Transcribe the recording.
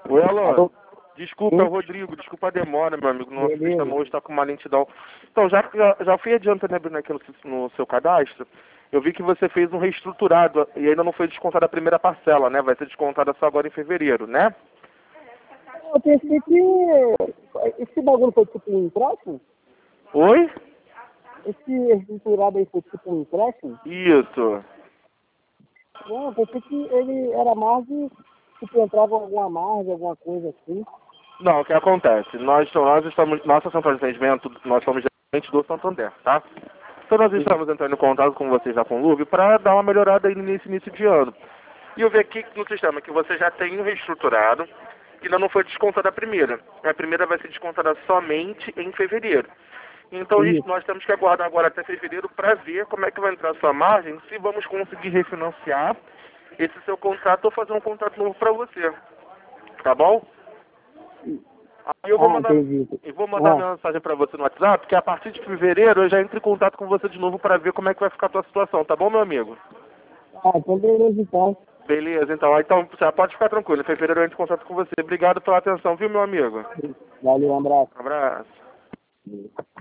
Oi, Alan. Alô? Desculpa, é o Sim, Rodrigo. Desculpa a demora, meu amigo. Nosso beleza. sistema hoje está com uma lentidão. Então, já fui adiantando aqui no seu cadastro. Eu vi que você fez um reestruturado e ainda não foi descontada a primeira parcela, né? Vai ser descontada só agora em fevereiro, né? Eu pensei que esse bagulho foi tipo um empréstimo? Oi? Esse estruturado aí foi tipo um empréstimo? Isso. Não, eu pensei que ele era margem, tipo, entrava alguma margem, alguma coisa assim. Não, o que acontece? Nossa central de atendimento, nós somos gerente do Santander, tá? Então nós Sim. estamos entrando em contato com vocês da Conlube para dar uma melhorada aí nesse início de ano. E eu vi aqui no sistema que você já tem um reestruturado, que ainda não foi descontada a primeira. A primeira vai ser descontada somente em fevereiro. Então Isso. nós temos que aguardar agora até fevereiro para ver como é que vai entrar a sua margem, se vamos conseguir refinanciar esse seu contrato ou fazer um contrato novo para você. Tá bom? Aí Entendi. eu vou mandar Ah, minha mensagem para você no WhatsApp, que a partir de fevereiro eu já entro em contato com você de novo para ver como é que vai ficar a tua situação, tá bom, meu amigo? então beleza então. Beleza, então já pode ficar tranquilo. Em fevereiro eu entro em contato com você. Obrigado pela atenção, viu, meu amigo? Valeu, um abraço. Um abraço.